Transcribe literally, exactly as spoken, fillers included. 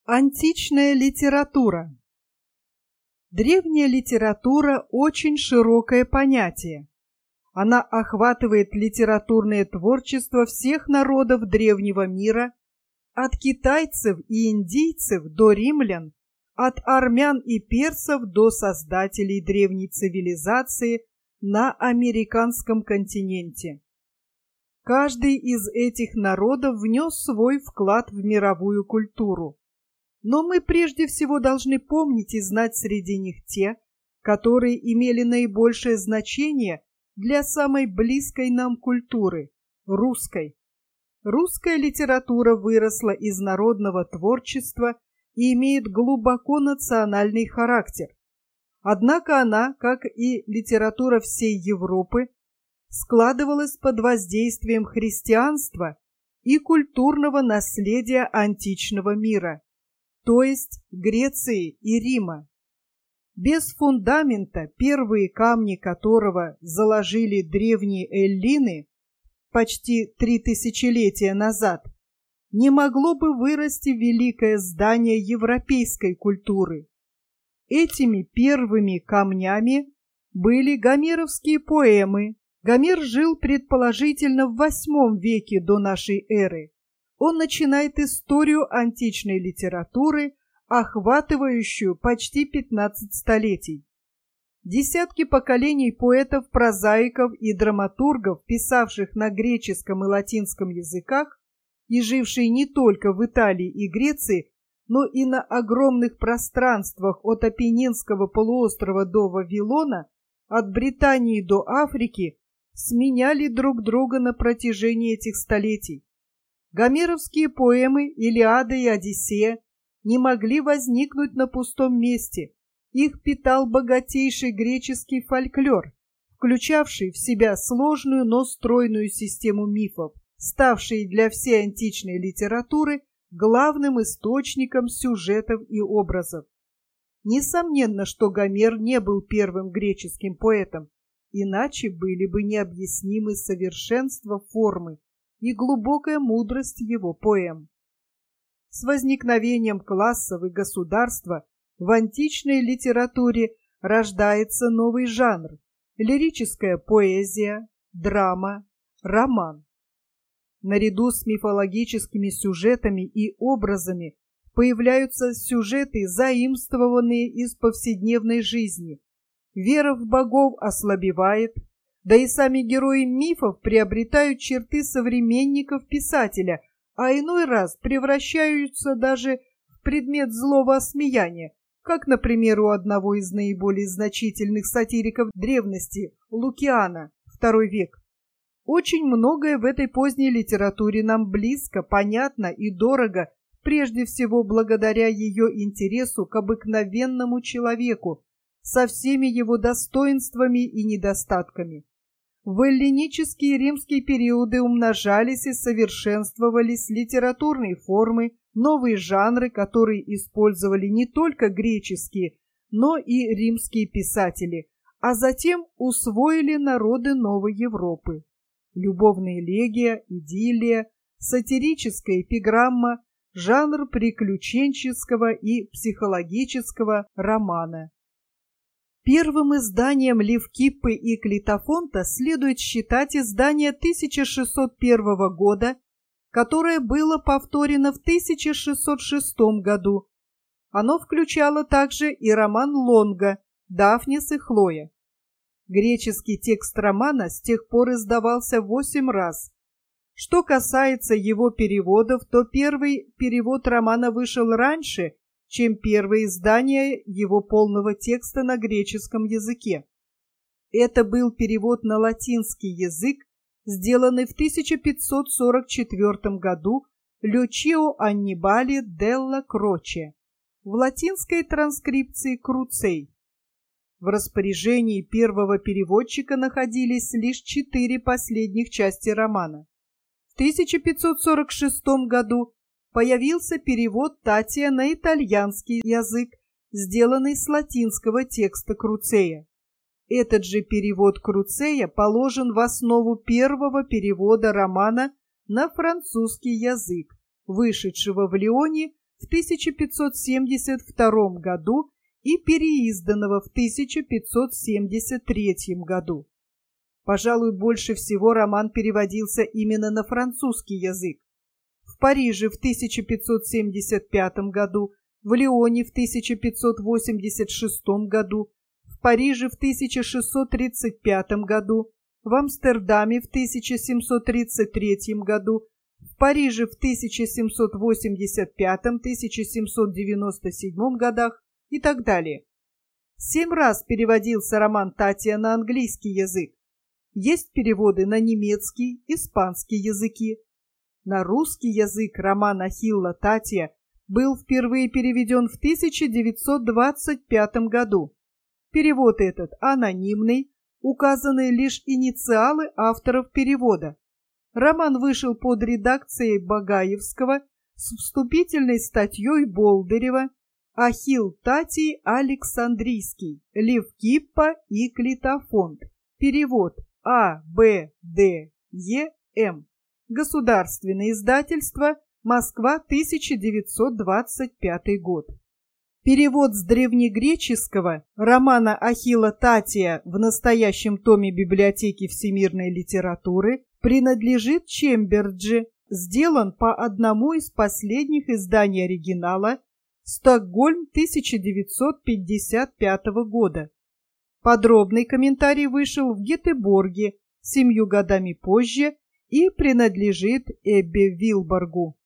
Античная литература. Древняя литература – очень широкое понятие. Она охватывает литературное творчество всех народов древнего мира, от китайцев и индийцев до римлян, от армян и персов до создателей древней цивилизации на американском континенте. Каждый из этих народов внес свой вклад в мировую культуру. Но мы прежде всего должны помнить и знать среди них те, которые имели наибольшее значение для самой близкой нам культуры – русской. Русская литература выросла из народного творчества и имеет глубоко национальный характер. Однако она, как и литература всей Европы, складывалась под воздействием христианства и культурного наследия античного мира, то есть Греции и Рима. Без фундамента, первые камни которого заложили древние эллины почти три тысячелетия назад, не могло бы вырасти великое здание европейской культуры. Этими первыми камнями были гомеровские поэмы. Гомер жил предположительно в восьмом веке до нашей эры. Он начинает историю античной литературы, охватывающую почти пятнадцать столетий. Десятки поколений поэтов, прозаиков и драматургов, писавших на греческом и латинском языках и жившие не только в Италии и Греции, но и на огромных пространствах от Апеннинского полуострова до Вавилона, от Британии до Африки, сменяли друг друга на протяжении этих столетий. Гомеровские поэмы «Илиада» и «Одиссея» не могли возникнуть на пустом месте. Их питал богатейший греческий фольклор, включавший в себя сложную, но стройную систему мифов, ставшие для всей античной литературы главным источником сюжетов и образов. Несомненно, что Гомер не был первым греческим поэтом, иначе были бы необъяснимы совершенство формы и глубокая мудрость его поэм. С возникновением классов и государства в античной литературе рождается новый жанр – лирическая поэзия, драма, роман. Наряду с мифологическими сюжетами и образами появляются сюжеты, заимствованные из повседневной жизни. Вера в богов ослабевает, да и сами герои мифов приобретают черты современников писателя, а иной раз превращаются даже в предмет злого осмеяния, как, например, у одного из наиболее значительных сатириков древности – Лукиана, второй век. Очень многое в этой поздней литературе нам близко, понятно и дорого, прежде всего благодаря ее интересу к обыкновенному человеку, со всеми его достоинствами и недостатками. В эллинические и римские периоды умножались и совершенствовались литературные формы, новые жанры, которые использовали не только греческие, но и римские писатели, а затем усвоили народы Новой Европы. Любовная элегия, идиллия, сатирическая эпиграмма, жанр приключенческого и психологического романа. Первым изданием Левкиппы и Клитофонта следует считать издание тысяча шестьсот первого года, которое было повторено в тысяча шестьсот шестом году. Оно включало также и роман Лонга «Дафнис и Хлоя». Греческий текст романа с тех пор издавался восемь раз. Что касается его переводов, то первый перевод романа вышел раньше, чем первое издание его полного текста на греческом языке. Это был перевод на латинский язык, сделанный в тысяча пятьсот сорок четвёртом году Лючио Аннибали делла Кроче, в латинской транскрипции Круцей. В распоряжении первого переводчика находились лишь четыре последних части романа. В тысяча пятьсот сорок шестом году появился перевод Татия на итальянский язык, сделанный с латинского текста Круцея. Этот же перевод Круцея положен в основу первого перевода романа на французский язык, вышедшего в Лионе в в тысяча пятьсот семьдесят втором году и переизданного в тысяча пятьсот семьдесят третьем году. Пожалуй, больше всего роман переводился именно на французский язык. В Париже в тысяча пятьсот семьдесят пятом году, в Лионе в тысяча пятьсот восемьдесят шестом году, в Париже в тысяча шестьсот тридцать пятом году, в Амстердаме в тысяча семьсот тридцать третьем году, в Париже в тысяча семьсот восемьдесят пятом — тысяча семьсот девяносто седьмом годах и так далее. Семь раз переводился роман Татия на английский язык. Есть переводы на немецкий, испанский языки. На русский язык роман Ахилла Татия был впервые переведен в тысяча девятьсот двадцать пятом году. Перевод этот анонимный, указаны лишь инициалы авторов перевода. Роман вышел под редакцией Багаевского с вступительной статьей Болдырева «Ахилл Татий Александрийский. Левкиппа и Клитофонт». Перевод А. Б. Д. Е. М. Государственное издательство. Москва, тысяча девятьсот двадцать пятый год. Перевод с древнегреческого романа Ахилла Татия в настоящем томе Библиотеки всемирной литературы принадлежит Чемберджи, сделан по одному из последних изданий оригинала, Стокгольм, тысяча девятьсот пятьдесят пятого года. Подробный комментарий вышел в Гетеборге семью годами позже и принадлежит Эббе Вилборгу.